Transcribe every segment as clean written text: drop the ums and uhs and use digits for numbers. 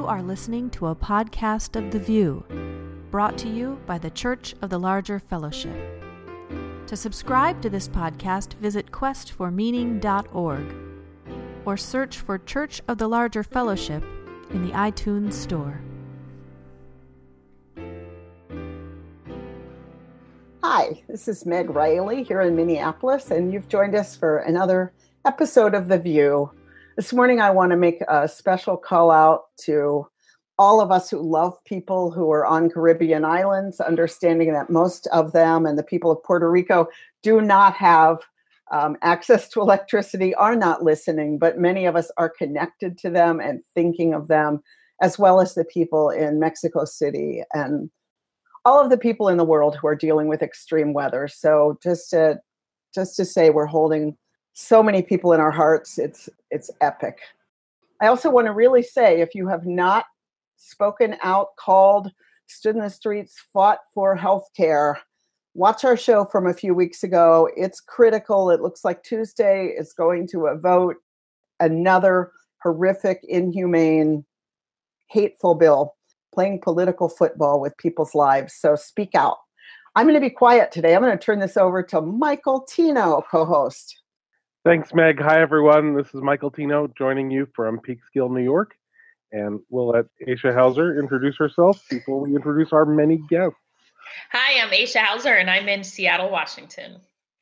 You are listening to a podcast of The View, brought to you by the Church of the Larger Fellowship. To subscribe to this podcast, visit questformeaning.org or search for Church of the Larger Fellowship in the iTunes Store. Hi, this is Meg Riley here in Minneapolis, and you've joined us for another episode of The View. This morning, I want to make a special call out to all of us who love people who are on Caribbean islands, understanding that most of them and the people of Puerto Rico do not have access to electricity, are not listening, but many of us are connected to them and thinking of them, as well as the people in Mexico City and all of the people in the world who are dealing with extreme weather. So just to say we're holding so many people in our hearts, it's epic. I also want to really say, if you have not spoken out, called, stood in the streets, fought for healthcare, watch our show from a few weeks ago. It's critical. It looks like Tuesday is going to a vote, another horrific, inhumane, hateful bill, playing political football with people's lives. So speak out. I'm going to be quiet today. I'm going to turn this over to Michael Tino, co-host. Thanks, Meg. Hi, everyone. This is Michael Tino joining you from Peekskill, New York. And we'll let Aisha Hauser introduce herself before we introduce our many guests. Hi, I'm Aisha Hauser, and I'm in Seattle, Washington.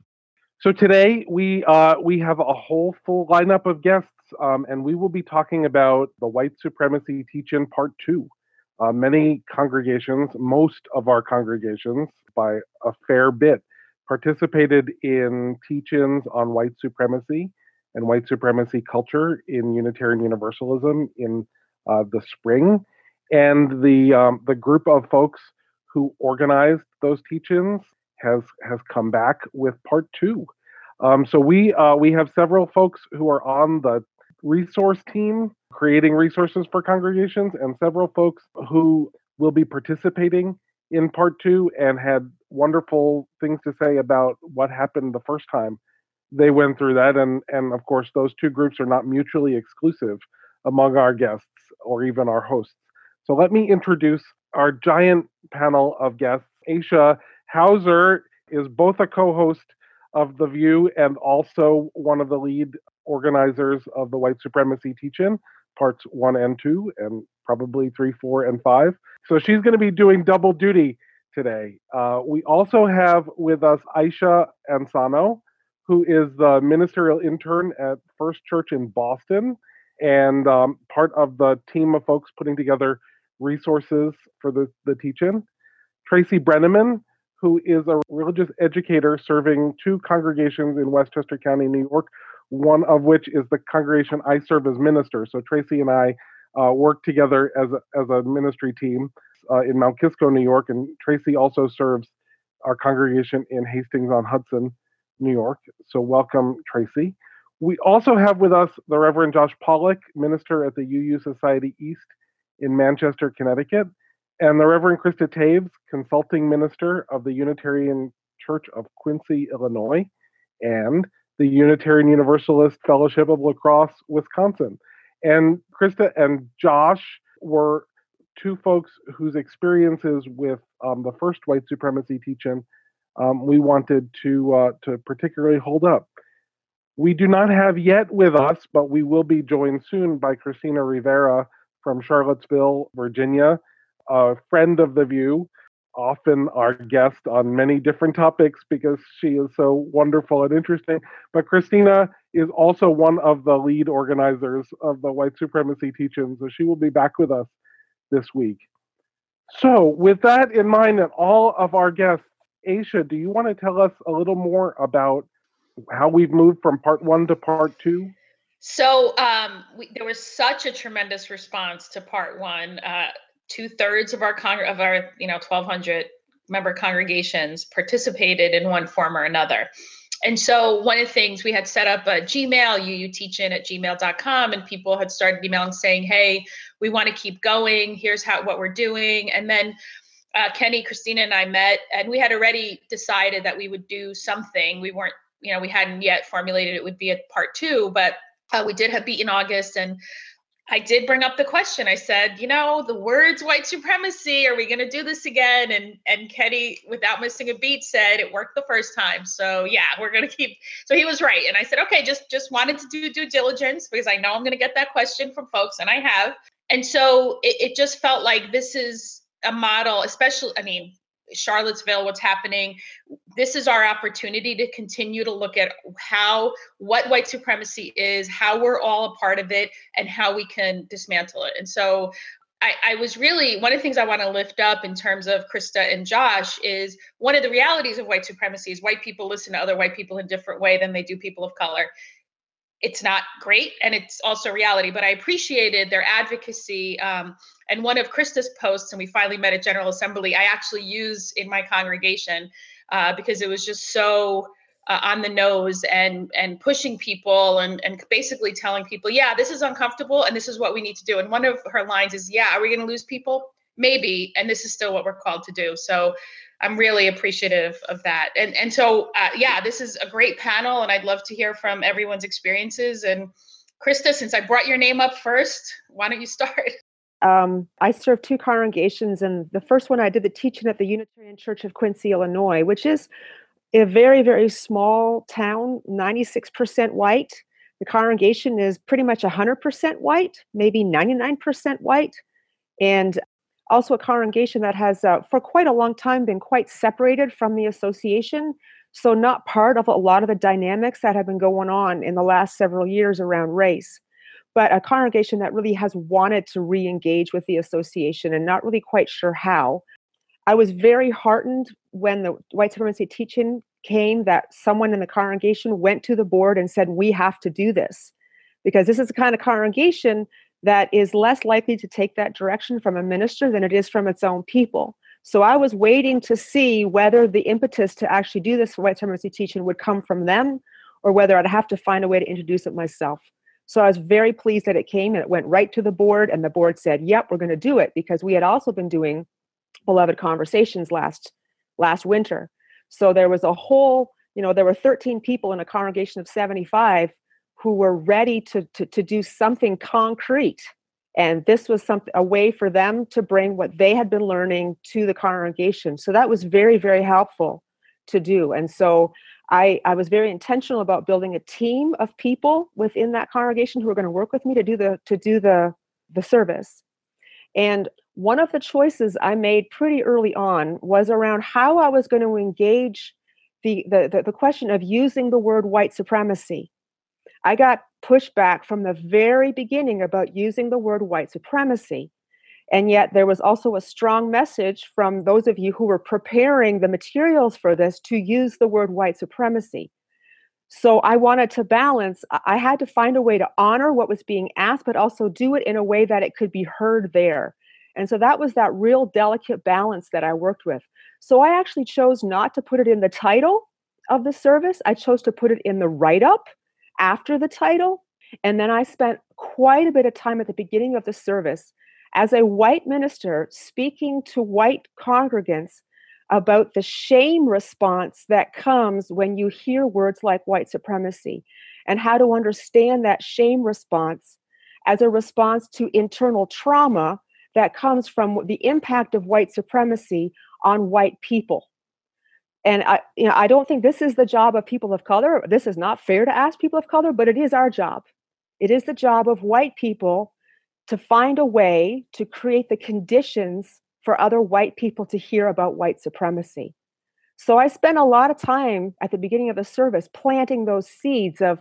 So today we have a whole full lineup of guests, and we will be talking about the White Supremacy Teach-In Part 2. Many congregations, most of our congregations, by a fair bit, participated in teach-ins on white supremacy and white supremacy culture in Unitarian Universalism in the spring. And the group of folks who organized those teach-ins has come back with Part 2. So we have several folks who are on the resource team creating resources for congregations, and several folks who will be participating in Part 2 and had wonderful things to say about what happened the first time they went through that. And of course, those two groups are not mutually exclusive among our guests or even our hosts. So let me introduce our giant panel of guests. Aisha Hauser is both a co-host of The View and also one of the lead organizers of the White Supremacy Teach-In, Parts 1 and 2, and probably 3, 4, and 5. So she's going to be doing double duty today. We also have with us Aisha Ansano, who is the ministerial intern at First Church in Boston and part of the team of folks putting together resources for the teach-in. Tracy Brenneman, who is a religious educator serving two congregations in Westchester County, New York, one of which is the congregation I serve as minister. So Tracy and I work together as a ministry team in Mount Kisco, New York, and Tracy also serves our congregation in Hastings-on-Hudson, New York. So welcome, Tracy. We also have with us the Reverend Josh Pollock, minister at the UU Society East in Manchester, Connecticut, and the Reverend Krista Taves, consulting minister of the Unitarian Church of Quincy, Illinois, and the Unitarian Universalist Fellowship of La Crosse, Wisconsin. And Krista and Josh were two folks whose experiences with the first white supremacy teach-in we wanted to particularly hold up. We do not have yet with us, but we will be joined soon by Christina Rivera from Charlottesville, Virginia, a friend of The View, often our guest on many different topics because she is so wonderful and interesting. But Christina is also one of the lead organizers of the White Supremacy Teach-In, so she will be back with us this week. So with that in mind and all of our guests, Aisha, do you want to tell us a little more about how we've moved from Part 1 to Part 2? So there was such a tremendous response to Part 1. 2/3 of our 1,200 member congregations participated in one form or another. And so one of the things, we had set up a Gmail, uuteachin@gmail.com, and people had started emailing saying, hey, we want to keep going. Here's what we're doing. And then Kenny, Christina, and I met, and we had already decided that we would do something. We weren't, we hadn't yet formulated it would be a Part 2, but we did have Beat in August, and I did bring up the question. I said, the words white supremacy, are we going to do this again? And Kenny, without missing a beat, said it worked the first time. So yeah, we're going to keep. So he was right. And I said, okay, just wanted to do due diligence because I know I'm going to get that question from folks, and I have. And so it just felt like this is a model, especially, Charlottesville, what's happening. This is our opportunity to continue to look at what white supremacy is, how we're all a part of it, and how we can dismantle it. And so I was really, one of the things I want to lift up in terms of Krista and Josh is one of the realities of white supremacy is white people listen to other white people in a different way than they do people of color. It's not great, and it's also reality, but I appreciated their advocacy. And one of Krista's posts, and we finally met at General Assembly, I actually used in my congregation because it was just so on the nose and pushing people and basically telling people, yeah, this is uncomfortable and this is what we need to do. And one of her lines is, yeah, are we going to lose people? Maybe. And this is still what we're called to do. So I'm really appreciative of that. And so, this is a great panel, and I'd love to hear from everyone's experiences. And Krista, since I brought your name up first, why don't you start? I served 2 congregations, and the first one I did the teaching at the Unitarian Church of Quincy, Illinois, which is a very, very small town, 96% white. The congregation is pretty much 100% white, maybe 99% white. And also a congregation that has, for quite a long time, been quite separated from the association. So not part of a lot of the dynamics that have been going on in the last several years around race. But a congregation that really has wanted to re-engage with the association and not really quite sure how. I was very heartened when the white supremacy teaching came that someone in the congregation went to the board and said, we have to do this, because this is the kind of congregation that is less likely to take that direction from a minister than it is from its own people. So I was waiting to see whether the impetus to actually do this white supremacy teaching would come from them or whether I'd have to find a way to introduce it myself. So I was very pleased that it came and it went right to the board, and the board said, yep, we're going to do it, because we had also been doing Beloved Conversations last winter. So there was a whole, there were 13 people in a congregation of 75 who were ready to do something concrete. And this was a way for them to bring what they had been learning to the congregation. So that was very, very helpful to do. And so I was very intentional about building a team of people within that congregation who were going to work with me to do the service. And one of the choices I made pretty early on was around how I was going to engage the question of using the word white supremacy. I got pushback from the very beginning about using the word white supremacy. And yet there was also a strong message from those of you who were preparing the materials for this to use the word white supremacy. So I wanted to balance. I had to find a way to honor what was being asked, but also do it in a way that it could be heard there. And so that was that real delicate balance that I worked with. So I actually chose not to put it in the title of the service. I chose to put it in the write-up after the title. And then I spent quite a bit of time at the beginning of the service as a white minister speaking to white congregants about the shame response that comes when you hear words like white supremacy, and how to understand that shame response as a response to internal trauma that comes from the impact of white supremacy on white people. And I don't think this is the job of people of color. This is not fair to ask people of color, but it is our job. It is the job of white people to find a way to create the conditions for other white people to hear about white supremacy. So I spent a lot of time at the beginning of the service planting those seeds of,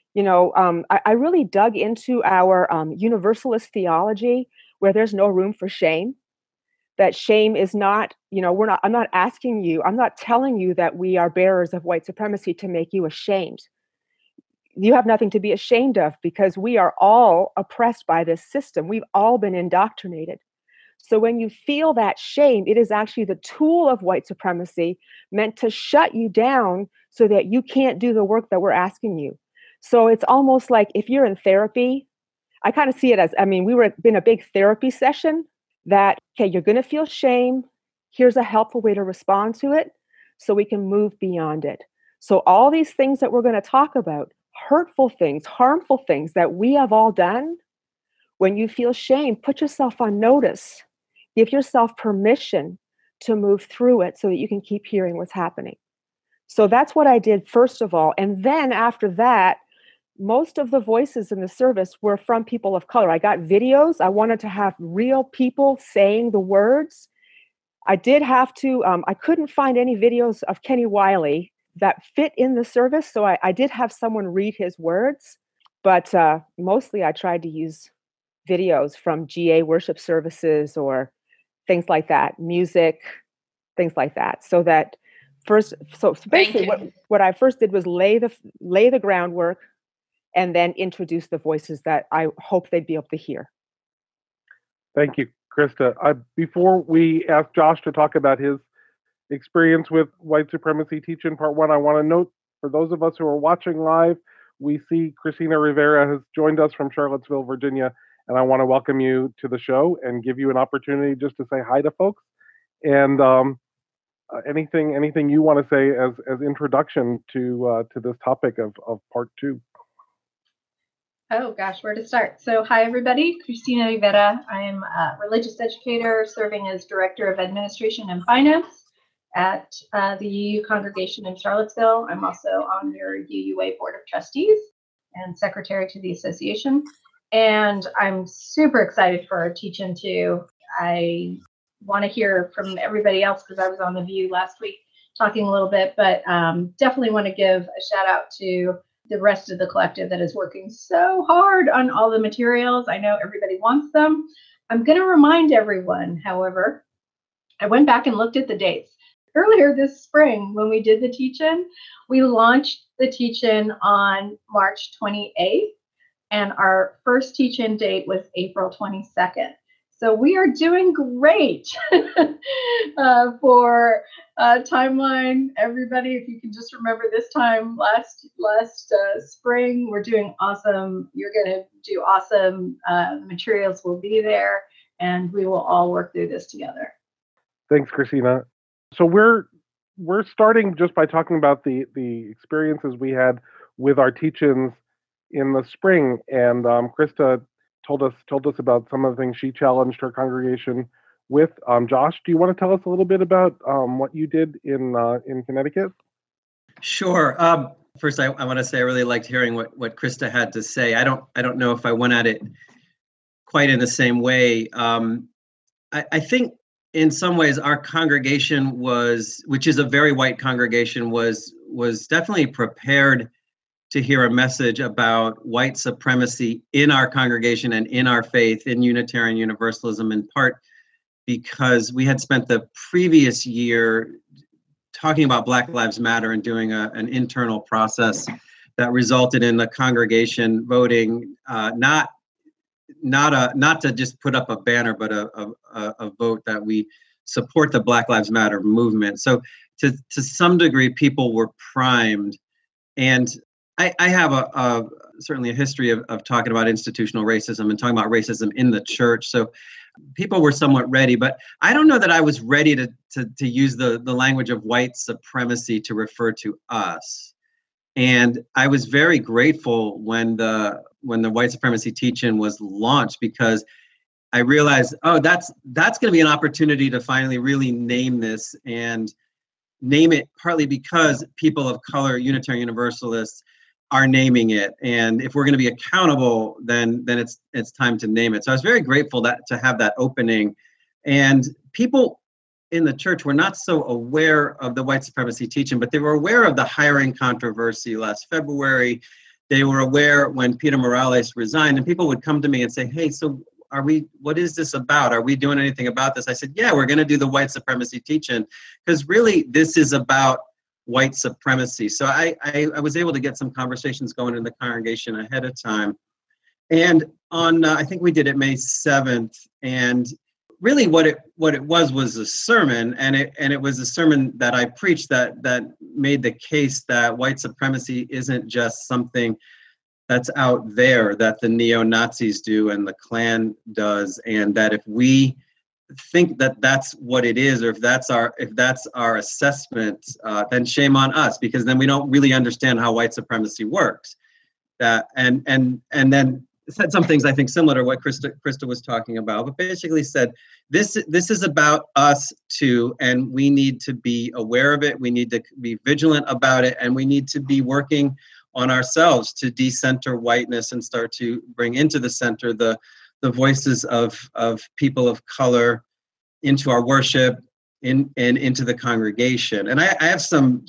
I really dug into our universalist theology, where there's no room for shame. That shame is not, I'm not telling you that we are bearers of white supremacy to make you ashamed. You have nothing to be ashamed of, because we are all oppressed by this system. We've all been indoctrinated. So when you feel that shame, it is actually the tool of white supremacy meant to shut you down so that you can't do the work that we're asking you. So it's almost like if you're in therapy, I kind of see it as, we were in a big therapy session that, okay, you're going to feel shame. Here's a helpful way to respond to it so we can move beyond it. So all these things that we're going to talk about, hurtful things, harmful things that we have all done, When you feel shame, put yourself on notice. Give yourself permission to move through it so that you can keep hearing what's happening. So that's what I did first of all. And then after that, most of the voices in the service were from people of color. I got videos. I wanted to have real people saying the words. I did have to, I couldn't find any videos of Kenny Wiley that fit in the service. So I did have someone read his words, but mostly I tried to use videos from GA worship services or things like that, music, things like that. So that first, so basically what I first did was lay the groundwork and then introduce the voices that I hope they'd be able to hear. Thank you, Krista. Before we ask Josh to talk about his experience with white supremacy teaching part 1, I want to note for those of us who are watching live, we see Christina Rivera has joined us from Charlottesville, Virginia, and I want to welcome you to the show and give you an opportunity just to say hi to folks. And anything you want to say as introduction to this topic of part 2. Oh gosh, where to start? So hi everybody, Christina Rivera. I am a religious educator serving as Director of Administration and Finance at the UU congregation in Charlottesville. I'm also on your UUA Board of Trustees and Secretary to the association. And I'm super excited for our teach-in too. I want to hear from everybody else because I was on The View last week talking a little bit, but definitely want to give a shout out to the rest of the collective that is working so hard on all the materials. I know everybody wants them. I'm going to remind everyone, however, I went back and looked at the dates. Earlier this spring, when we did the teach-in, we launched the teach-in on March 28th, and our first teach-in date was April 22nd. So we are doing great for timeline. Everybody, if you can just remember this time last spring, we're doing awesome. You're going to do awesome. The materials will be there, and we will all work through this together. Thanks, Christina. So we're starting just by talking about the experiences we had with our teach-ins in the spring, and Krista told us about some of the things she challenged her congregation with. Josh, do you want to tell us a little bit about what you did in Connecticut? Sure. First, I want to say I really liked hearing what Krista had to say. I don't know if I went at it quite in the same way. I think in some ways our congregation which is a very white congregation, was definitely prepared to hear a message about white supremacy in our congregation and in our faith, in Unitarian Universalism, in part because we had spent the previous year talking about Black Lives Matter and doing an internal process that resulted in the congregation voting not to just put up a banner, but a vote that we support the Black Lives Matter movement. So to some degree, people were primed. And I have certainly a history of talking about institutional racism and talking about racism in the church. So people were somewhat ready, but I don't know that I was ready to use the language of white supremacy to refer to us. And I was very grateful when the white supremacy teach-in was launched, because I realized, that's going to be an opportunity to finally really name this, and name it partly because people of color, Unitarian Universalists, are naming it. And if we're going to be accountable, then it's time to name it. So I was very grateful to have that opening. And people in the church were not so aware of the white supremacy teaching, but they were aware of the hiring controversy last February. They were aware when Peter Morales resigned, and people would come to me and say, hey, so what is this about? Are we doing anything about this? I said, yeah, we're going to do the white supremacy teach-in, because really this is about white supremacy. So I was able to get some conversations going in the congregation ahead of time. And on, I think we did it May 7th. And really what it was a sermon, and it was a sermon that I preached that made the case that white supremacy isn't just something that's out there that the neo-Nazis do and the Klan does, and that if we think that that's what it is, or if that's our assessment, then shame on us, because then we don't really understand how white supremacy works. And then said some things I think similar to what Krista was talking about, but basically said, this is about us too, and we need to be aware of it. We need to be vigilant about it, and we need to be working on ourselves to decenter whiteness and start to bring into the center the voices of people of color into our worship and into the congregation. And I have some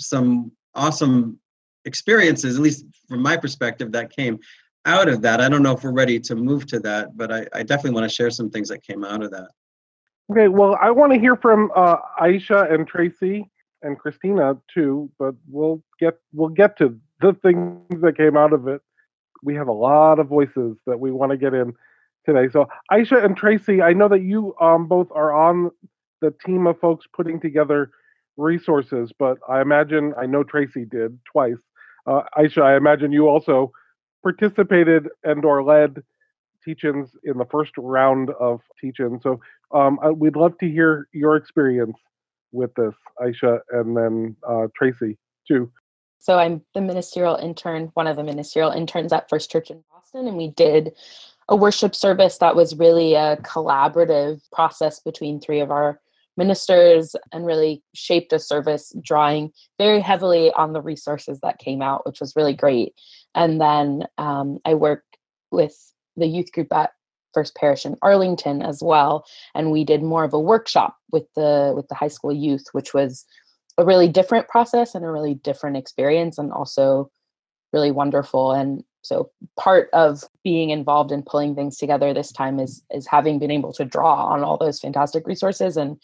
awesome experiences, at least from my perspective, that came out of that. I don't know if we're ready to move to that, but I definitely want to share some things that came out of that. Okay, well, I want to hear from Aisha and Tracy and Christina too, but we'll get to the things that came out of it. We have a lot of voices that we want to get in today. So Aisha and Tracy, I know that you both are on the team of folks putting together resources, but I know Tracy did twice. Aisha, I imagine you also participated and or led teach-ins in the first round of teach-ins. So we'd love to hear your experience with this, Aisha, and then Tracy too. So I'm the ministerial intern, one of the ministerial interns at First Church in Boston, and we did a worship service that was really a collaborative process between three of our ministers and really shaped a service drawing very heavily on the resources that came out, which was really great. And then I worked with the youth group at First Parish in Arlington as well, and we did more of a workshop with the high school youth, which was a really different process and a really different experience, and also really wonderful. And so part of being involved in pulling things together this time is having been able to draw on all those fantastic resources and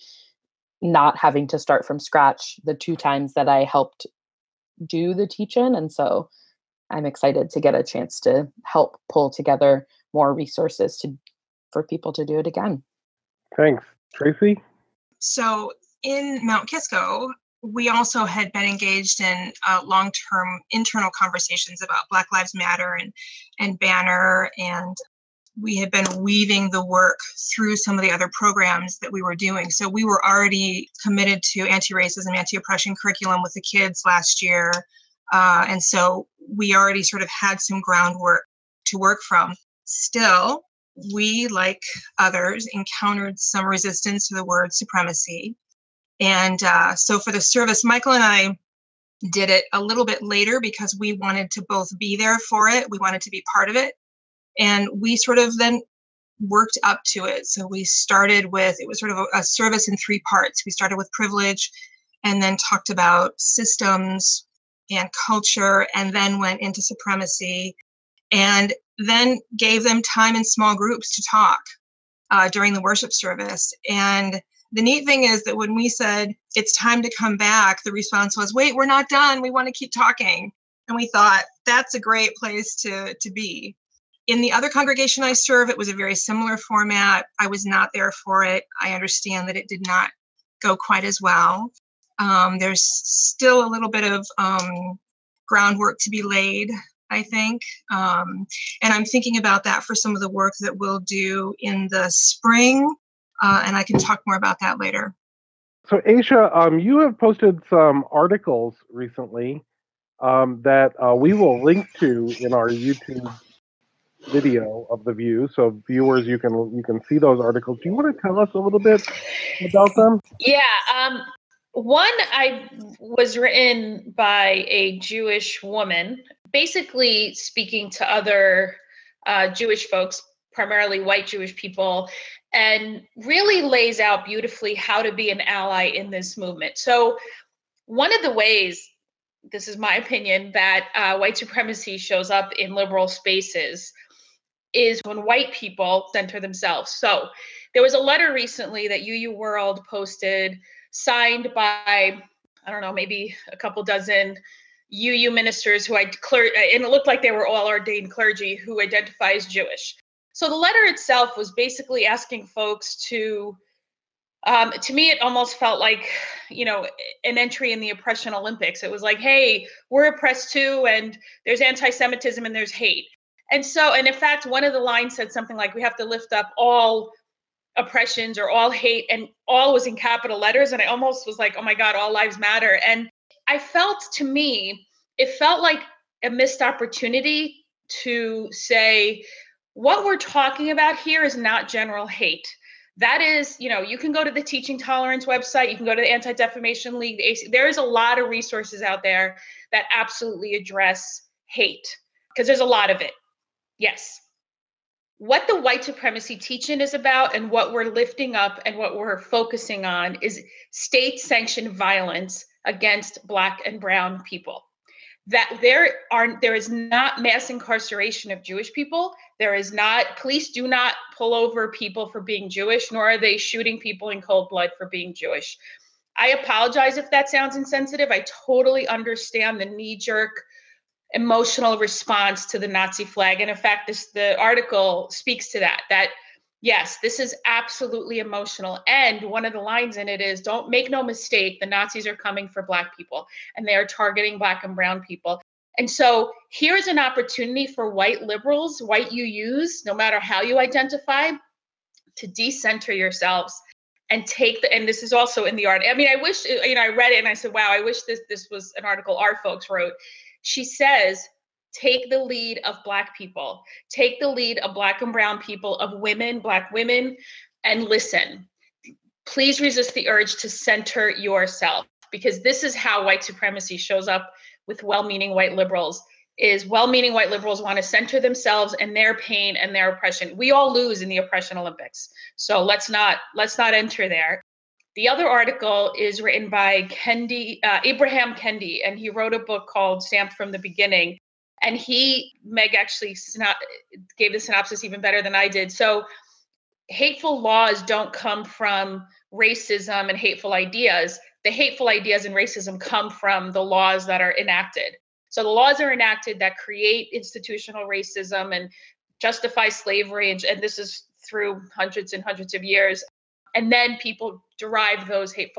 not having to start from scratch the two times that I helped do the teach-in. And so I'm excited to get a chance to help pull together more resources for people to do it again. Thanks. Tracy? So in Mount Kisco, we also had been engaged in long-term internal conversations about Black Lives Matter and Banner, and we had been weaving the work through some of the other programs that we were doing. So we were already committed to anti-racism, anti-oppression curriculum with the kids last year. And so we already sort of had some groundwork to work from. Still, we, like others, encountered some resistance to the word supremacy. And so for the service, Michael and I did it a little bit later because we wanted to both be there for it. We wanted to be part of it. And we sort of then worked up to it. So we started with, it was sort of a service in three parts. We started with privilege and then talked about systems and culture, and then went into supremacy, and then gave them time in small groups to talk during the worship service. And the neat thing is that when we said, it's time to come back, the response was, wait, we're not done. We want to keep talking. And we thought, that's a great place to be. In the other congregation I serve, it was a very similar format. I was not there for it. I understand that it did not go quite as well. There's still a little bit of groundwork to be laid, I think. And I'm thinking about that for some of the work that we'll do in the spring. And I can talk more about that later. So Aisha, you have posted some articles recently that we will link to in our YouTube video of the View, so viewers, you can see those articles. Do you want to tell us a little bit about them? Yeah, one was written by a Jewish woman, basically speaking to other Jewish folks, primarily white Jewish people, and really lays out beautifully how to be an ally in this movement. So one of the ways, this is my opinion, that white supremacy shows up in liberal spaces is when white people center themselves. So there was a letter recently that UU World posted, signed by, I don't know, maybe a couple dozen UU ministers who and it looked like they were all ordained clergy who identify as Jewish. So the letter itself was basically asking folks to me, it almost felt like, an entry in the oppression Olympics. It was like, hey, we're oppressed too, and there's anti-Semitism and there's hate. And in fact, one of the lines said something like, we have to lift up all oppressions or all hate, and all was in capital letters. And I almost was like, oh my God, all lives matter. And I felt, to me, it felt like a missed opportunity to say, What we're talking about here is not general hate. That is, you can go to the Teaching Tolerance website, you can go to the Anti-Defamation League, there is a lot of resources out there that absolutely address hate, because there's a lot of it. Yes. What the white supremacy teach-in is about, and what we're lifting up and what we're focusing on, is state-sanctioned violence against Black and brown people. That there is not mass incarceration of Jewish people. There is not, police do not pull over people for being Jewish, nor are they shooting people in cold blood for being Jewish. I apologize if that sounds insensitive. I totally understand the knee-jerk emotional response to the Nazi flag. And in fact, the article speaks to that yes, this is absolutely emotional. And one of the lines in it is, don't make no mistake, the Nazis are coming for Black people, and they are targeting Black and brown people. And so here's an opportunity for white liberals, white UUs, no matter how you identify, to decenter yourselves and and this is also in the art. I mean, I wish, I read it and I said, wow, I wish this was an article our folks wrote. She says, take the lead of Black people, take the lead of Black and brown people, of women, Black women, and listen. Please resist the urge to center yourself, because this is how white supremacy shows up with well-meaning white liberals. Is well-meaning white liberals want to center themselves and their pain and their oppression. We all lose in the oppression Olympics, so let's not enter there. The other article is written by Abraham Kendi, and he wrote a book called Stamped from the Beginning. And Meg actually gave the synopsis even better than I did. So hateful laws don't come from racism and hateful ideas. The hateful ideas and racism come from the laws that are enacted. So the laws are enacted that create institutional racism and justify slavery. And this is through hundreds and hundreds of years. And then people derive those hate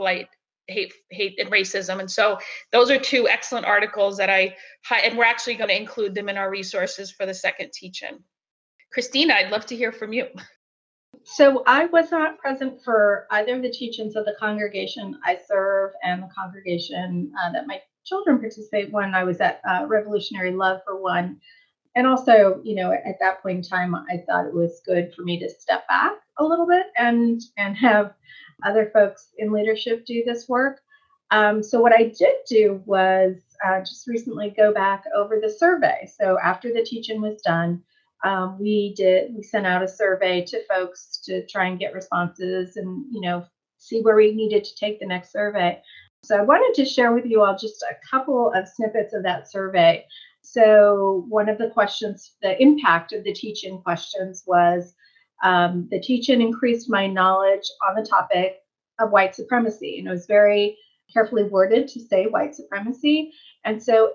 and racism. And so those are two excellent articles that and we're actually going to include them in our resources for the second teach-in. Christina, I'd love to hear from you. So I was not present for either of the teach-ins of the congregation I serve and the congregation that my children participate when I was at Revolutionary Love for one. And also, at that point in time, I thought it was good for me to step back a little bit and have other folks in leadership do this work. So what I did do was just recently go back over the survey. So after the teach-in was done, we sent out a survey to folks to try and get responses and, see where we needed to take the next survey. So I wanted to share with you all just a couple of snippets of that survey. So one of the questions, the impact of the teach-in questions was, the teach-in increased my knowledge on the topic of white supremacy. And it was very carefully worded to say white supremacy. And so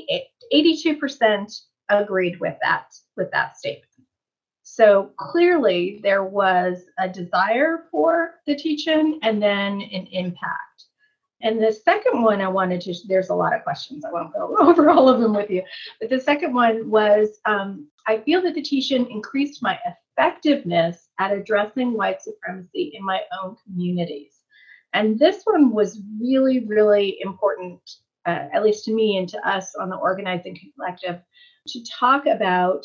82% agreed with that statement. So clearly there was a desire for the teach-in and then an impact. And the second one there's a lot of questions. I won't go over all of them with you. But the second one was, I feel that the teach-in increased my effectiveness at addressing white supremacy in my own communities. And this one was really, really important, at least to me and to us on the Organizing Collective, to talk about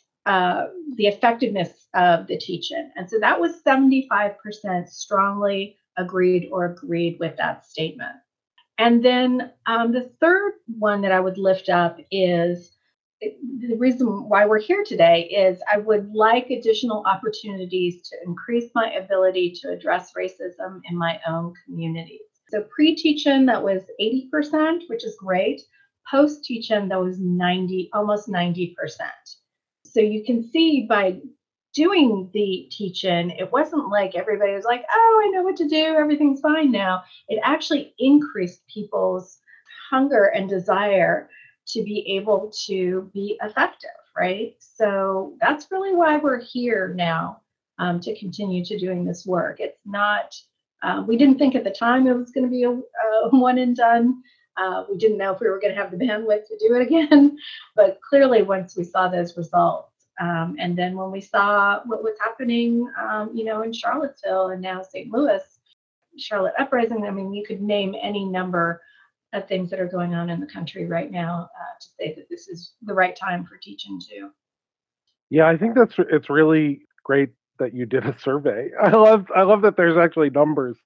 the effectiveness of the teach-in. And so that was 75% strongly agreed with that statement. And then the third one that I would lift up is the reason why we're here today is I would like additional opportunities to increase my ability to address racism in my own communities. So pre-teach-in, that was 80%, which is great. Post-teach-in, that was almost 90%. So you can see by doing the teach-in, it wasn't like everybody was like, oh, I know what to do, everything's fine now. It actually increased people's hunger and desire to be able to be effective, right? So that's really why we're here now, to continue to doing this work. It's not, we didn't think at the time it was going to be a one and done. We didn't know if we were going to have the bandwidth to do it again, but clearly once we saw those results, and then when we saw what was happening, in Charlottesville and now St. Louis, Charlotte Uprising, I mean, you could name any number of things that are going on in the country right now to say that this is the right time for teach-in too. Yeah, I think it's really great that you did a survey. I love that there's actually numbers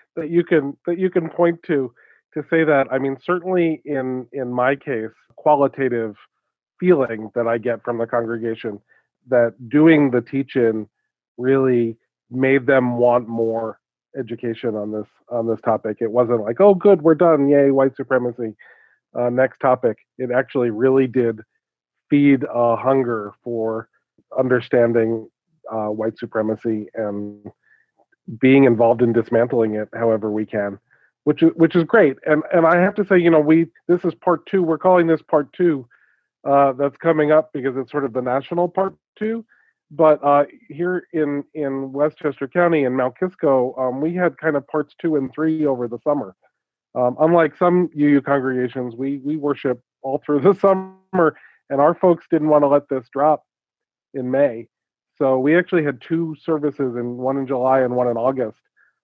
that you can point to say that. I mean, certainly in my case, qualitative feeling that I get from the congregation that doing the teach-in really made them want more education on this topic. It wasn't like, oh, good, we're done, yay, white supremacy. Next topic. It actually really did feed a hunger for understanding white supremacy and being involved in dismantling it however we can, which is great. And I have to say, this is part two. We're calling this part two. That's coming up because it's sort of the national part two. But here in Westchester County in Mount Kisco, we had kind of parts 2 and 3 over the summer. Unlike some UU congregations, we worship all through the summer, and our folks didn't want to let this drop in May. So we actually had 2 services, one in July and one in August,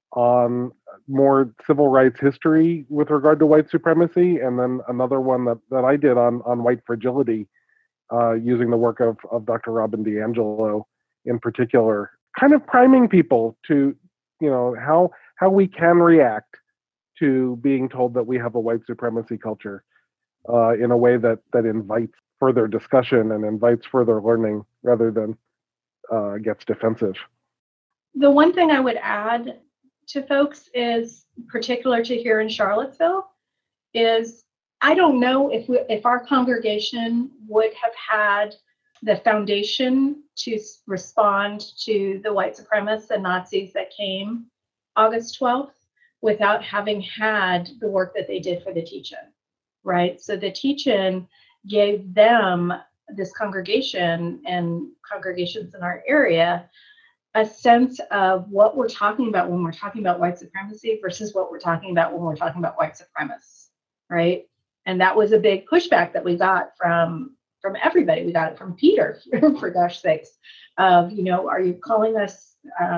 on more civil rights history with regard to white supremacy, and then another one that I did on white fragility, using the work of Dr. Robin DiAngelo in particular, kind of priming people to, how we can react to being told that we have a white supremacy culture in a way that invites further discussion and invites further learning rather than gets defensive. The one thing I would add to folks is, particular to here in Charlottesville, is I don't know if our congregation would have had the foundation to respond to the white supremacists and Nazis that came August 12th without having had the work that they did for the teach-in, right? So the teach-in gave them, this congregation and congregations in our area, a sense of what we're talking about when we're talking about white supremacy versus what we're talking about when we're talking about white supremacists, right? And that was a big pushback that we got from everybody. We got it from Peter, for gosh sakes, of, are you calling us,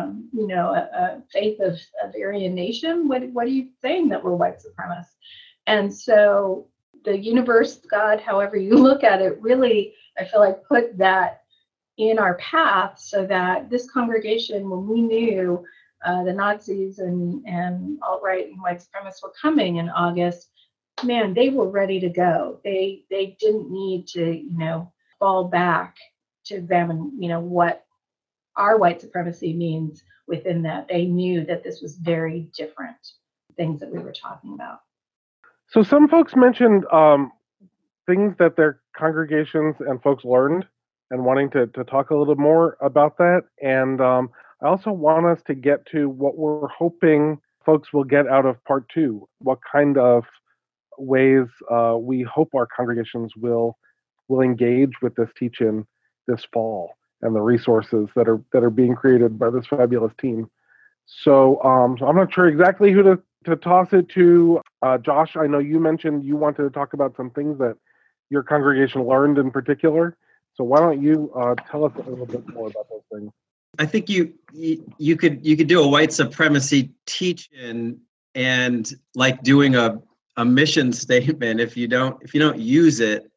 a faith of Aryan nation? What are you saying that we're white supremacists? And so the universe, God, however you look at it, really, I feel like put that in our path so that this congregation, when we knew the Nazis and alt-right and white supremacists were coming in August, man, they were ready to go. They didn't need to, fall back to examine, what our white supremacy means within that. They knew that this was very different things that we were talking about. So some folks mentioned things that their congregations and folks learned and wanting to talk a little more about that. And I also want us to get to what we're hoping folks will get out of part 2, what kind of ways we hope our congregations will engage with this teach-in this fall and the resources that are being created by this fabulous team. So I'm not sure exactly who to toss it to. Josh, I know you mentioned you wanted to talk about some things that your congregation learned in particular. So why don't you tell us a little bit more about those things? I think you could do a white supremacy teach-in and like doing a mission statement. If you don't use it,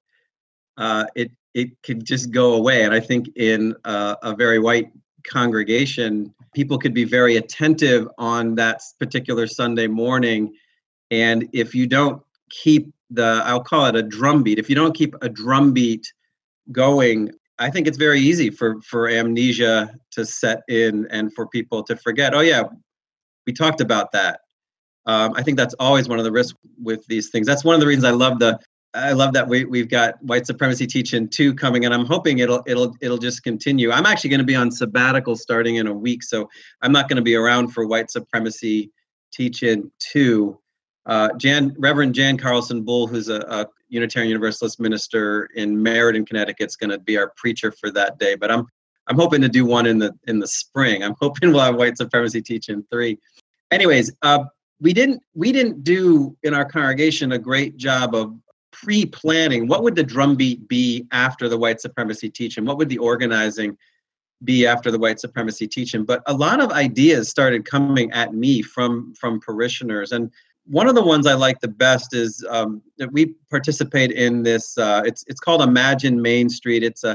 it could just go away. And I think in a very white congregation, people could be very attentive on that particular Sunday morning. And if you don't keep I'll call it a drumbeat, if you don't keep a drumbeat going, I think it's very easy for amnesia to set in and for people to forget, oh yeah, we talked about that. I think that's always one of the risks with these things. That's one of the reasons I love that we've got White Supremacy Teach-In 2 coming, and I'm hoping it'll just continue. I'm actually going to be on sabbatical starting in a week, so I'm not going to be around for White Supremacy Teach-In 2. Reverend Jan Carlson Bull, who's a Unitarian Universalist minister in Meriden, Connecticut, is going to be our preacher for that day. But I'm hoping to do one in the spring. I'm hoping we'll have White Supremacy Teach-In 3. Anyways, we didn't do in our congregation a great job of pre-planning. What would the drumbeat be after the White Supremacy Teach-In? What would the organizing be after the White Supremacy Teach-In? But a lot of ideas started coming at me from parishioners. And one of the ones I like the best is that we participate in this, it's called Imagine Main Street. It's a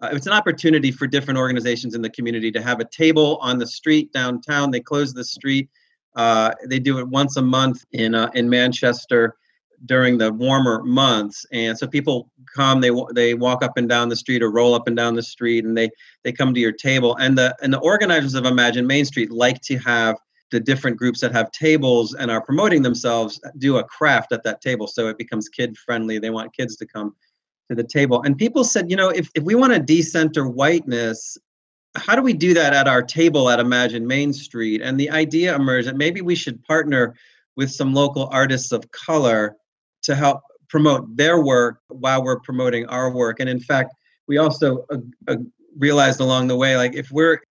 it's an opportunity for different organizations in the community to have a table on the street downtown. They close the street. They do it once a month in Manchester during the warmer months, and so people come. They walk up and down the street or roll up and down the street, and they come to your table. And the organizers of Imagine Main Street like to have the different groups that have tables and are promoting themselves do a craft at that table, so it becomes kid friendly. They want kids to come to the table. And people said, if we want to decenter whiteness, how do we do that at our table at Imagine Main Street? And the idea emerged that maybe we should partner with some local artists of color to help promote their work while we're promoting our work. And in fact, we also realized along the way, like if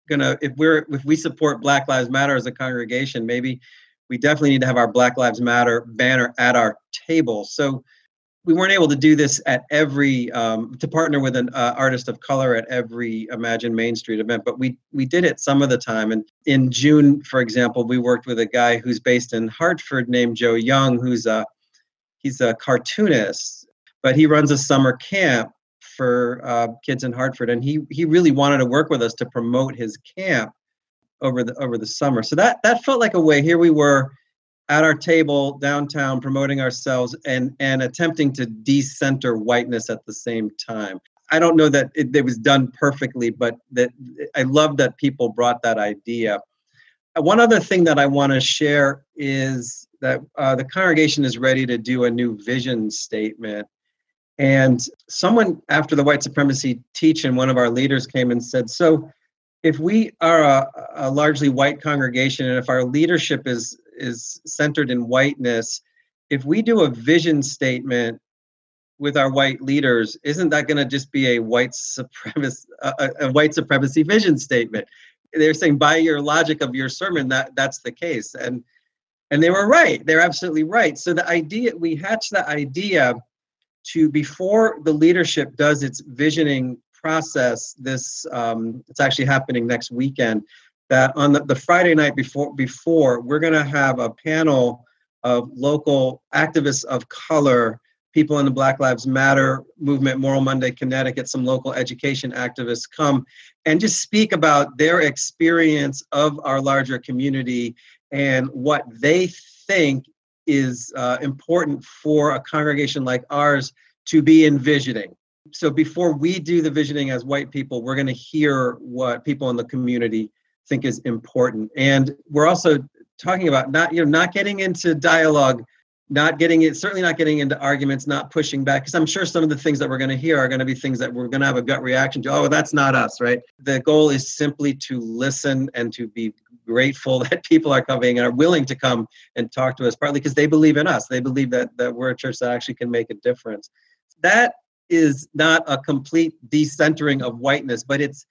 we support Black Lives Matter as a congregation, maybe we definitely need to have our Black Lives Matter banner at our table. So we weren't able to do this at every, to partner with an artist of color at every Imagine Main Street event, but we did it some of the time. And in June, for example, we worked with a guy who's based in Hartford named Joe Young, he's a cartoonist, but he runs a summer camp for kids in Hartford, and he really wanted to work with us to promote his camp over the summer. So that felt like a way. Here we were at our table downtown promoting ourselves and attempting to decenter whiteness at the same time. I don't know that it was done perfectly, but that I love that people brought that idea. One other thing that I want to share is that the congregation is ready to do a new vision statement. And someone after the white supremacy teach-in, one of our leaders came and said, so if we are a largely white congregation and if our leadership is centered in whiteness, if we do a vision statement with our white leaders, isn't that going to just be a white supremacy vision statement? They're saying by your logic of your sermon, that's the case. And they were right. They're absolutely right. So we hatched the idea to, before the leadership does its visioning process, it's actually happening next weekend, that on the Friday night before we're going to have a panel of local activists of color, people in the Black Lives Matter movement, Moral Monday Connecticut, some local education activists come and just speak about their experience of our larger community and what they think is important for a congregation like ours to be envisioning. So before we do the visioning as white people, we're going to hear what people in the community think is important. And we're also talking about not getting into dialogue, certainly not getting into arguments, not pushing back, because I'm sure some of the things that we're going to hear are going to be things that we're going to have a gut reaction to. Oh, that's not us, right? The goal is simply to listen and to be grateful that people are coming and are willing to come and talk to us, partly because they believe in us. They believe that we're a church that actually can make a difference. That is not a complete decentering of whiteness, but it's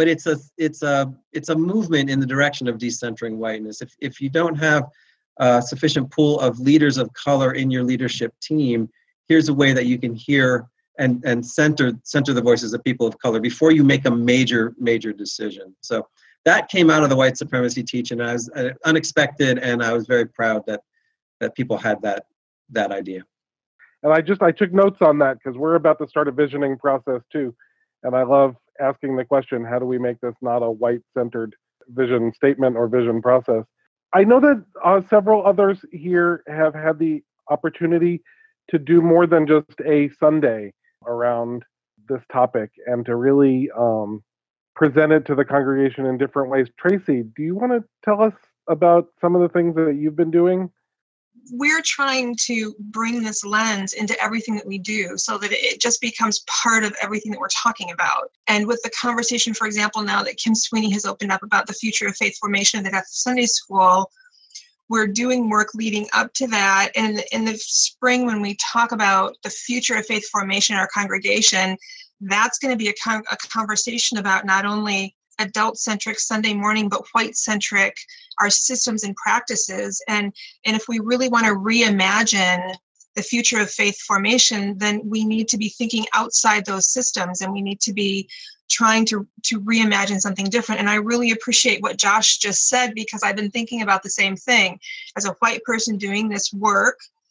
a movement in the direction of decentering whiteness. If you don't have a sufficient pool of leaders of color in your leadership team, here's a way that you can hear and center the voices of people of color before you make a major decision. So that came out of the white supremacy teach-in. I was unexpected, and I was very proud that people had that idea. And I took notes on that because we're about to start a visioning process too. And I love asking the question, how do we make this not a white-centered vision statement or vision process? I know that several others here have had the opportunity to do more than just a Sunday around this topic and to really present it to the congregation in different ways. Tracy, do you want to tell us about some of the things that you've been doing? We're trying to bring this lens into everything that we do so that it just becomes part of everything that we're talking about. And with the conversation, for example, now that Kim Sweeney has opened up about the future of faith formation at the Beth Sunday School, we're doing work leading up to that. And in the spring, when we talk about the future of faith formation in our congregation, that's going to be a conversation about not only adult-centric Sunday morning, but white-centric, our systems and practices. And if we really want to reimagine the future of faith formation, then we need to be thinking outside those systems, and we need to be trying to reimagine something different. And I really appreciate what Josh just said, because I've been thinking about the same thing. As a white person doing this work,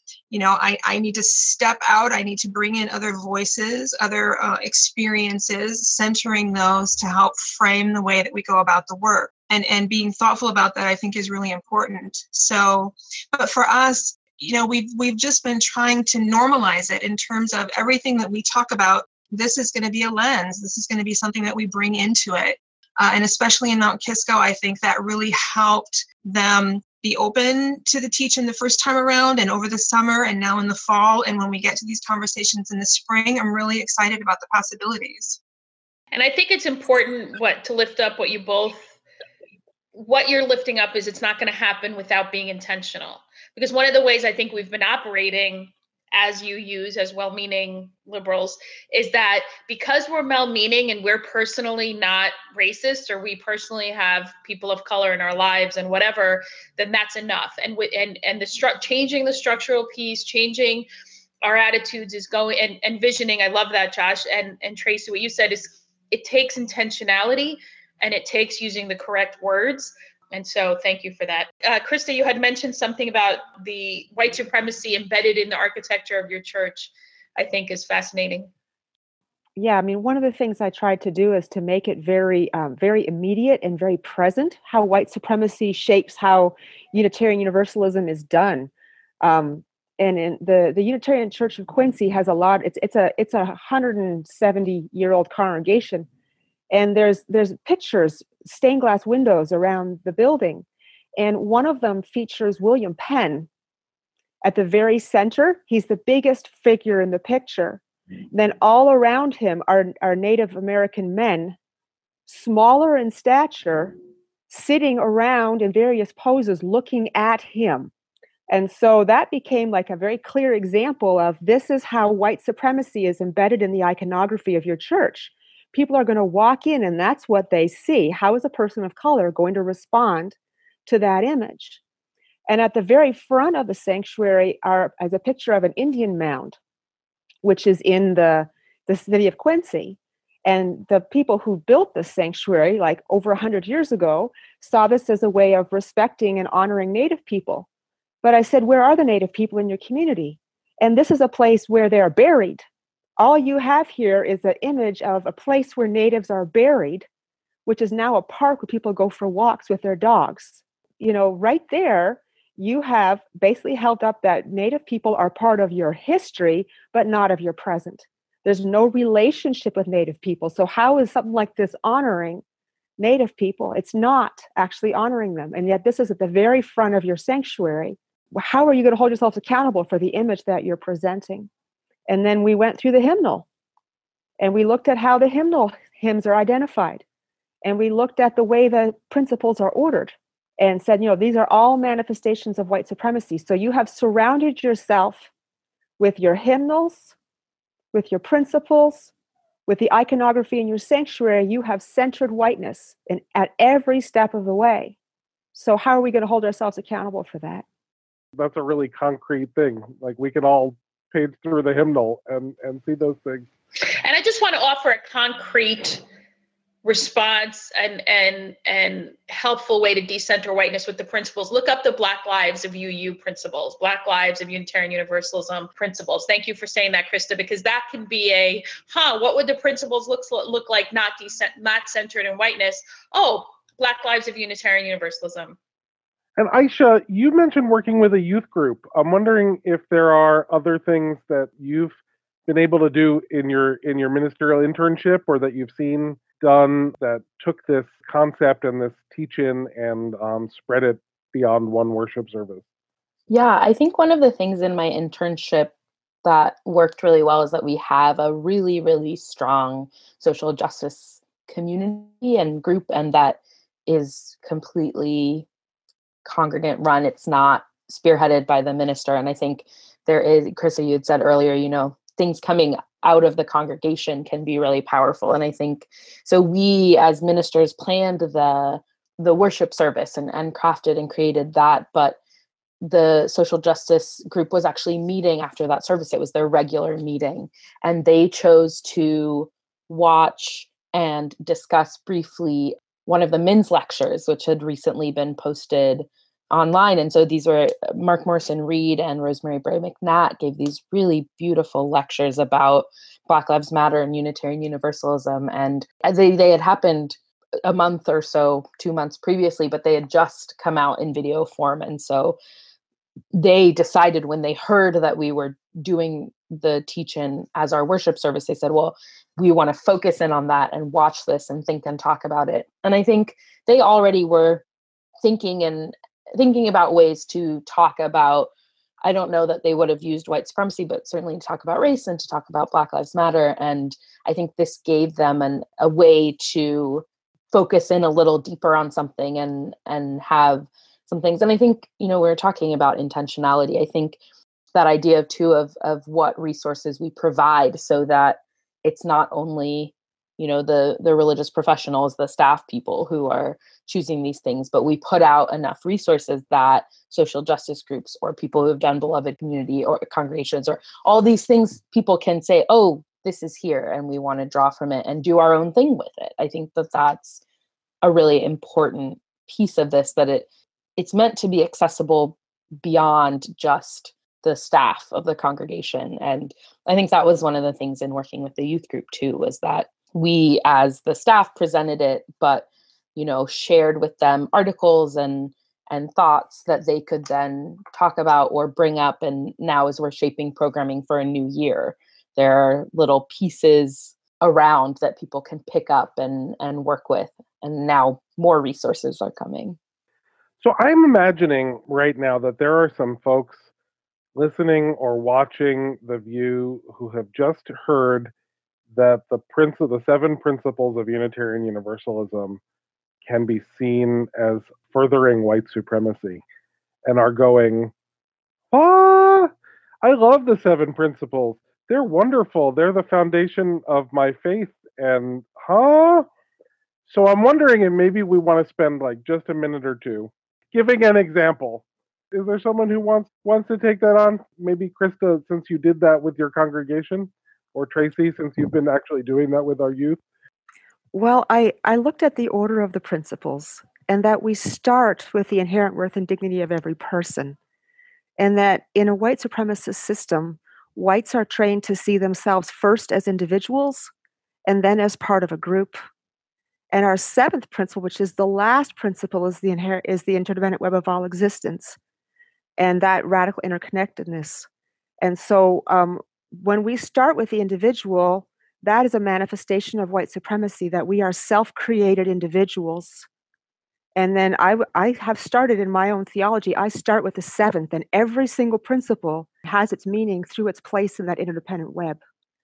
I need to step out. I need to bring in other voices, other experiences, centering those to help frame the way that we go about the work. And being thoughtful about that, I think, is really important. So, but for us, we've just been trying to normalize it in terms of everything that we talk about. This is going to be a lens. This is going to be something that we bring into it. And especially in Mount Kisco, I think that really helped them be open to the teach-in the first time around, and over the summer, and now in the fall. And when we get to these conversations in the spring, I'm really excited about the possibilities. And I think it's important to lift up what you're lifting up is it's not going to happen without being intentional. Because one of the ways I think we've been operating, as you use as well-meaning liberals, is that because we're well-meaning and we're personally not racist, or we personally have people of color in our lives and whatever, then that's enough. And changing the structural piece, changing our attitudes is going and visioning. I love that, Josh and Tracy. What you said is it takes intentionality and it takes using the correct words. And so thank you for that. Krista, you had mentioned something about the white supremacy embedded in the architecture of your church, I think is fascinating. Yeah, I mean, one of the things I tried to do is to make it very, very immediate and very present, how white supremacy shapes how Unitarian Universalism is done. And in the Unitarian Church of Quincy has a lot. It's a 170-year-old congregation, and there's pictures, stained glass windows around the building, and one of them features William Penn at the very center. He's the biggest figure in the picture. Then all around him are Native American men, smaller in stature, sitting around in various poses looking at him. And so that became like a very clear example of this is how white supremacy is embedded in the iconography of your church. People are going to walk in and that's what they see. How is a person of color going to respond to that image? And at the very front of the sanctuary is a picture of an Indian mound, which is in the city of Quincy. And the people who built the sanctuary, like over 100 years ago, saw this as a way of respecting and honoring Native people. But I said, where are the Native people in your community? And this is a place where they're buried. All you have here is an image of a place where natives are buried, which is now a park where people go for walks with their dogs. Right there, you have basically held up that Native people are part of your history, but not of your present. There's no relationship with Native people. So how is something like this honoring Native people? It's not actually honoring them. And yet this is at the very front of your sanctuary. How are you going to hold yourselves accountable for the image that you're presenting? And then we went through the hymnal and we looked at how the hymns are identified. And we looked at the way the principles are ordered and said, these are all manifestations of white supremacy. So you have surrounded yourself with your hymnals, with your principles, with the iconography in your sanctuary. You have centered whiteness at every step of the way. So how are we going to hold ourselves accountable for that? That's a really concrete thing. Like we can all page through the hymnal and see those things. And I just want to offer a concrete response and helpful way to decenter whiteness with the principles. Look up the Black Lives of UU principles, Black Lives of Unitarian Universalism principles. Thank you for saying that, Krista, because that can be what would the principles look like not centered in whiteness? Oh, Black Lives of Unitarian Universalism. And Aisha, you mentioned working with a youth group. I'm wondering if there are other things that you've been able to do in your ministerial internship or that you've seen done that took this concept and this teach-in and spread it beyond one worship service? Yeah, I think one of the things in my internship that worked really well is that we have a really, really strong social justice community and group, and that is completely congregant run. It's not spearheaded by the minister. And I think there is, Krista, you had said earlier, things coming out of the congregation can be really powerful. And I think, so we as ministers planned the worship service and crafted and created that, but the social justice group was actually meeting after that service. It was their regular meeting, and they chose to watch and discuss briefly one of the men's lectures, which had recently been posted online. And so these were Mark Morrison Reed and Rosemary Bray McNatt gave these really beautiful lectures about Black Lives Matter and Unitarian Universalism. And they had happened a month or so, 2 months previously, but they had just come out in video form. And so they decided when they heard that we were doing the teach-in as our worship service, they said, well, we want to focus in on that and watch this and think and talk about it. And I think they already were thinking about ways to talk about, I don't know that they would have used white supremacy, but certainly to talk about race and to talk about Black Lives Matter. And I think this gave them a way to focus in a little deeper on something and have some things. And I think, we're talking about intentionality. I think that idea of what resources we provide so that it's not only, the religious professionals, the staff people who are choosing these things, but we put out enough resources that social justice groups or people who have done beloved community or congregations or all these things, people can say, oh, this is here and we want to draw from it and do our own thing with it. I think that that's a really important piece of this, that it's meant to be accessible beyond just the staff of the congregation. And I think that was one of the things in working with the youth group too, was that we as the staff presented it, but, shared with them articles and thoughts that they could then talk about or bring up. And now as we're shaping programming for a new year, there are little pieces around that people can pick up and work with. And now more resources are coming. So I'm imagining right now that there are some folks listening or watching The View who have just heard that the 7 principles of Unitarian Universalism can be seen as furthering white supremacy and are going, I love the 7 principles. They're wonderful. They're the foundation of my faith. And So I'm wondering if maybe we want to spend just a minute or two giving an example. Is there someone who wants to take that on? Maybe Krista, since you did that with your congregation, or Tracy, since you've been actually doing that with our youth. Well, I looked at the order of the principles, and that we start with the inherent worth and dignity of every person. And that in a white supremacist system, whites are trained to see themselves first as individuals and then as part of a group. And our 7th principle, which is the last principle, is the interdependent web of all existence and that radical interconnectedness. And so when we start with the individual, that is a manifestation of white supremacy, that we are self-created individuals. And then I have started in my own theology, I start with the 7th, and every single principle has its meaning through its place in that interdependent web.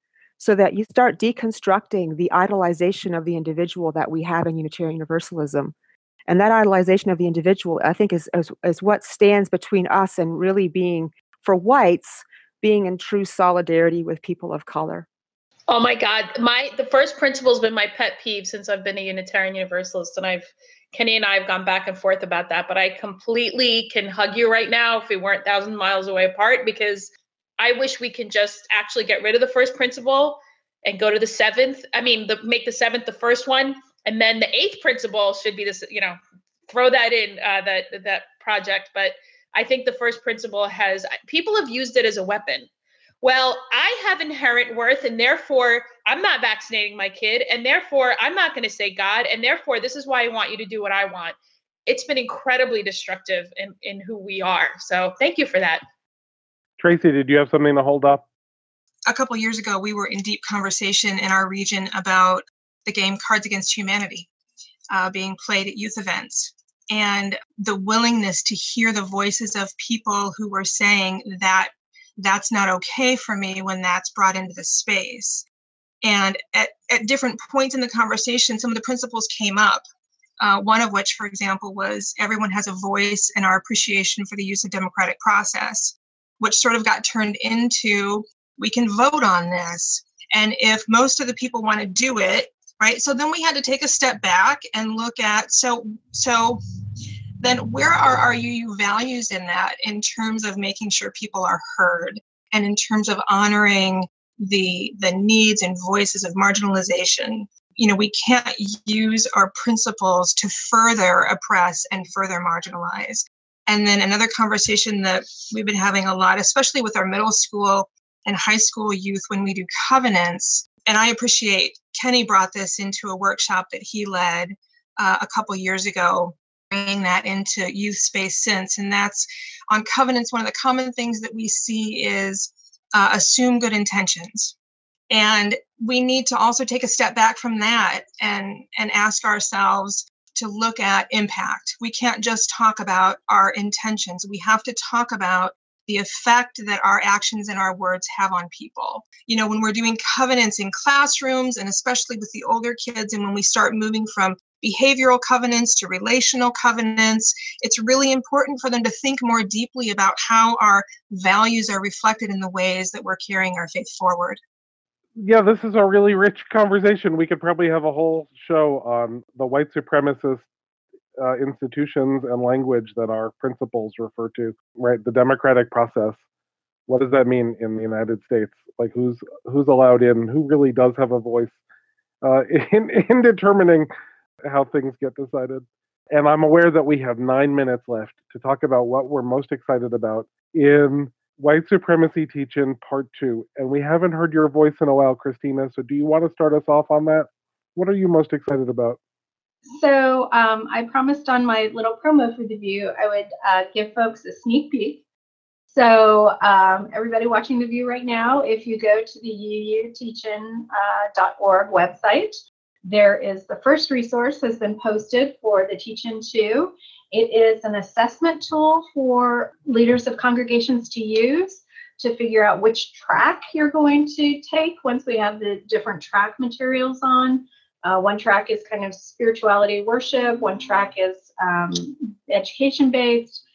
So that you start deconstructing the idolization of the individual that we have in Unitarian Universalism. And that idolization of the individual, I think, is what stands between us and really being, for whites, being in true solidarity with people of color. Oh my God. The first principle has been my pet peeve since I've been a Unitarian Universalist, and Kenny and I have gone back and forth about that, but I completely can hug you right now if we weren't 1,000 miles away apart, because I wish we can just actually get rid of the first principle and go to the 7th. I mean, make the 7th the first one, and then the 8th principle should be this, throw that in that project. But I think the first principle people have used it as a weapon. Well, I have inherent worth, and therefore I'm not vaccinating my kid, and therefore I'm not going to say God, and therefore this is why I want you to do what I want. It's been incredibly destructive in who we are. So thank you for that. Tracy, did you have something to hold up? A couple years ago, we were in deep conversation in our region about the game Cards Against Humanity being played at youth events, and the willingness to hear the voices of people who were saying that that's not okay for me when that's brought into the space. And at different points in the conversation, some of the principles came up. One of which, for example, was everyone has a voice, and our appreciation for the use of democratic process, which sort of got turned into, we can vote on this. And if most of the people want to do it, right? So then we had to take a step back and look at, so then where are our UU values in that, in terms of making sure people are heard, and in terms of honoring the needs and voices of marginalization? We can't use our principles to further oppress and further marginalize. And then another conversation that we've been having a lot, especially with our middle school and high school youth when we do covenants. And I appreciate Kenny brought this into a workshop that he led a couple years ago, bringing that into youth space since. And that's on covenants. One of the common things that we see is assume good intentions. And we need to also take a step back from that and ask ourselves to look at impact. We can't just talk about our intentions. We have to talk about the effect that our actions and our words have on people. You know, when we're doing covenants in classrooms, and especially with the older kids, and when we start moving from behavioral covenants to relational covenants, it's really important for them to think more deeply about how our values are reflected in the ways that we're carrying our faith forward. Yeah, this is a really rich conversation. We could probably have a whole show on the white supremacist institutions and language that our principles refer to, right? The democratic process. What does that mean in the United States? Like who's allowed in? Who really does have a voice in determining how things get decided? And I'm aware that we have 9 minutes left to talk about what we're most excited about in White Supremacy Teach-In Part 2. And we haven't heard your voice in a while, Christina. So do you want to start us off on that? What are you most excited about? So I promised on my little promo for The View, I would give folks a sneak peek. So everybody watching The View right now, if you go to the uuteachin.org website, there is the first resource has been posted for the Teach-In 2. It is an assessment tool for leaders of congregations to use to figure out which track you're going to take once we have the different track materials on. One track is kind of spirituality worship, one track is education-based,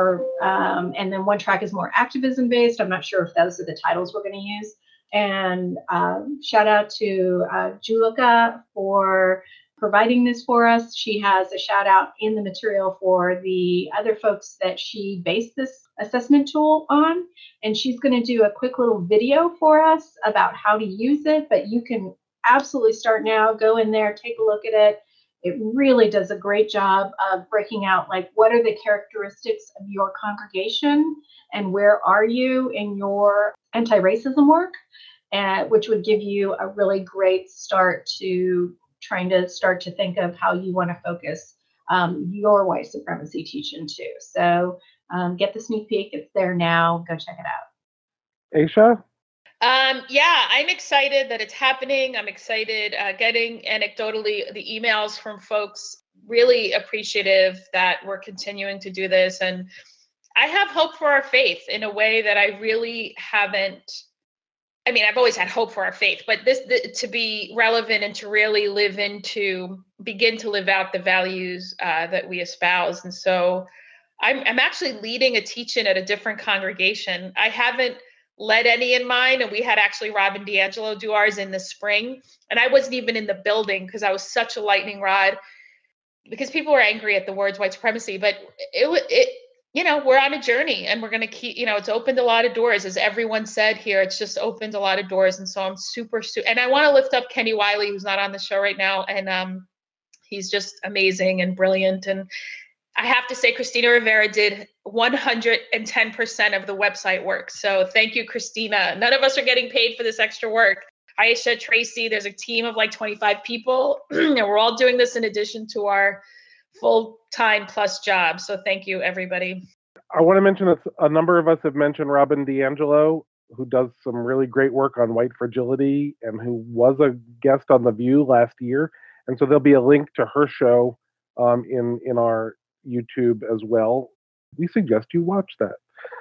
and then one track is more activism-based. I'm not sure if those are the titles we're going to use. And shout out to Julika for providing this for us. She has a shout out in the material for the other folks that she based this assessment tool on. And she's going to do a quick little video for us about how to use it, but you can absolutely start now, go in there, take a look at it. It really does a great job of breaking out, like, what are the characteristics of your congregation and where are you in your anti-racism work, which would give you a really great start to trying to start to think of how you want to focus your white supremacy teaching too. So get the sneak peek. It's there now. Go check it out. Aisha? Yeah, I'm excited that it's happening. I'm excited getting anecdotally the emails from folks, really appreciative that we're continuing to do this. And I have hope for our faith in a way that I really haven't. I mean, I've always had hope for our faith, but this to be relevant and to really begin to live out the values that we espouse. And so I'm actually leading a teach-in at a different congregation. I haven't led any in mine, and we had actually Robin DiAngelo do ours in the spring, and I wasn't even in the building because I was such a lightning rod because people were angry at the words white supremacy, but it we're on a journey and we're going to keep, it's opened a lot of doors, as everyone said here. It's just opened a lot of doors. And so I'm super, and I want to lift up Kenny Wiley, who's not on the show right now. And he's just amazing and brilliant. And I have to say, Christina Rivera did 110% of the website work. So thank you, Christina. None of us are getting paid for this extra work. Aisha, Tracy, there's a team of like 25 people, and we're all doing this in addition to our full-time plus job. So thank you, everybody. I want to mention that a number of us have mentioned Robin DiAngelo, who does some really great work on white fragility and who was a guest on The View last year. And so there'll be a link to her show in our YouTube as well. We suggest you watch that.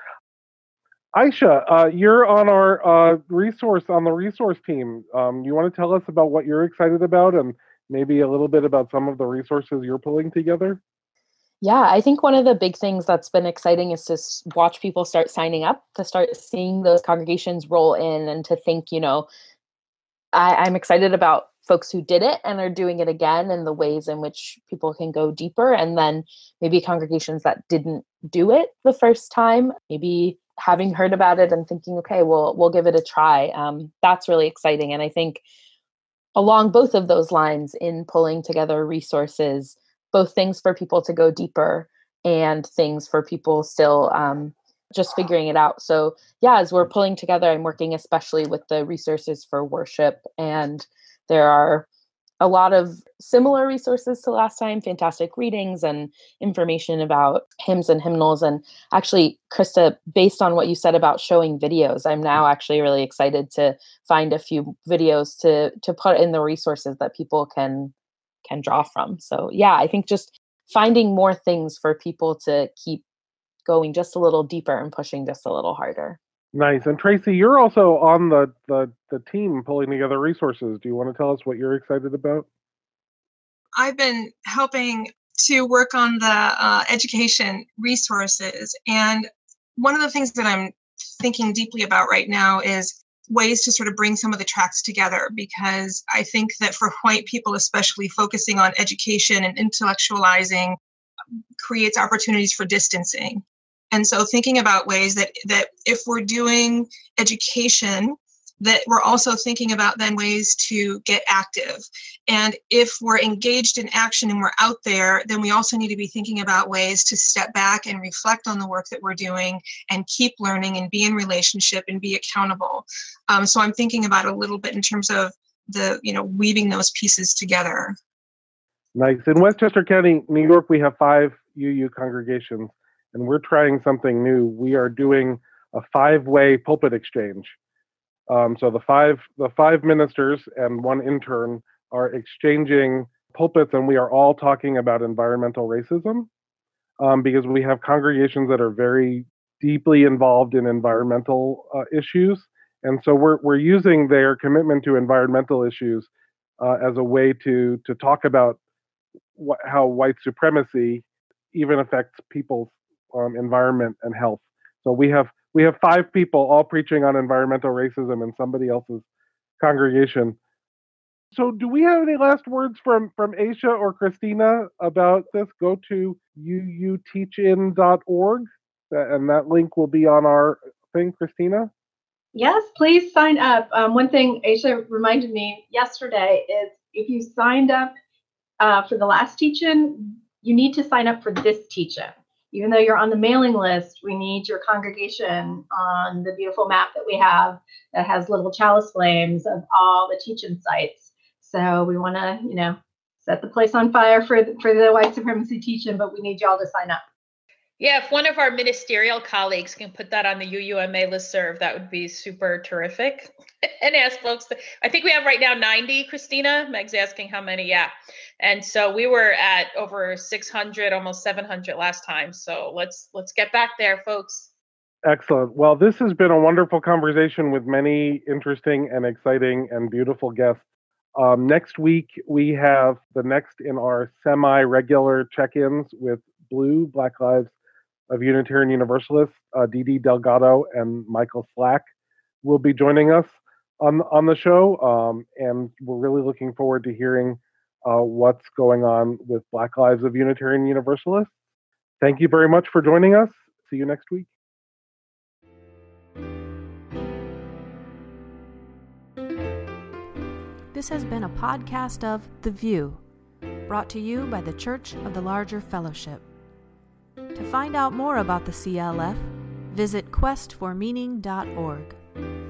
Aisha, you're on our resource team. You want to tell us about what you're excited about and maybe a little bit about some of the resources you're pulling together? Yeah, I think one of the big things that's been exciting is to watch people start signing up, to start seeing those congregations roll in, and to think, I'm excited about folks who did it and are doing it again, and the ways in which people can go deeper. And then maybe congregations that didn't do it the first time, maybe having heard about it and thinking, okay, we'll give it a try. That's really exciting. And I think along both of those lines, in pulling together resources, both things for people to go deeper and things for people still just figuring it out. So yeah, as we're pulling together, I'm working especially with the resources for worship, and there are a lot of similar resources to last time, fantastic readings and information about hymns and hymnals. And actually, Krista, based on what you said about showing videos, I'm now actually really excited to find a few videos to put in the resources that people can draw from. So yeah, I think just finding more things for people to keep going just a little deeper and pushing just a little harder. Nice. And Tracy, you're also on the team pulling together resources. Do you want to tell us what you're excited about? I've been helping to work on the education resources. And one of the things that I'm thinking deeply about right now is ways to sort of bring some of the tracks together, because I think that for white people, especially, focusing on education and intellectualizing creates opportunities for distancing. And so thinking about ways that if we're doing education, that we're also thinking about then ways to get active. And if we're engaged in action and we're out there, then we also need to be thinking about ways to step back and reflect on the work that we're doing and keep learning and be in relationship and be accountable. So I'm thinking about a little bit in terms of weaving those pieces together. Nice. In Westchester County, New York, we have 5 UU congregations, and we're trying something new. We are doing a 5-way pulpit exchange. So the five ministers and 1 intern are exchanging pulpits, and we are all talking about environmental racism, because we have congregations that are very deeply involved in environmental issues, and so we're using their commitment to environmental issues as a way to talk about how white supremacy even affects people's environment and health. So we have 5 people all preaching on environmental racism in somebody else's congregation. So do we have any last words from Aisha or Christina about this? Go to uuteachin.org, and that link will be on our thing. Christina? Yes, please sign up. One thing Aisha reminded me yesterday is if you signed up for the last teach-in, you need to sign up for this teach-in. Even though you're on the mailing list, we need your congregation on the beautiful map that we have that has little chalice flames of all the teach-in sites. So we want to, set the place on fire for the white supremacy teach-in, but we need y'all to sign up. Yeah, if one of our ministerial colleagues can put that on the UUMA listserv, that would be super terrific. And ask folks, I think we have right now 90, Christina. Meg's asking how many, yeah. And so we were at over 600, almost 700 last time. So let's get back there, folks. Excellent. Well, this has been a wonderful conversation with many interesting and exciting and beautiful guests. Next week, we have the next in our semi-regular check-ins with Blue, Black Lives of Unitarian Universalists. Didi Delgado and Michael Slack will be joining us on the show, and we're really looking forward to hearing what's going on with Black Lives of Unitarian Universalists. Thank you very much for joining us. See you next week. This has been a podcast of The View, brought to you by the Church of the Larger Fellowship. To find out more about the CLF, visit questformeaning.org.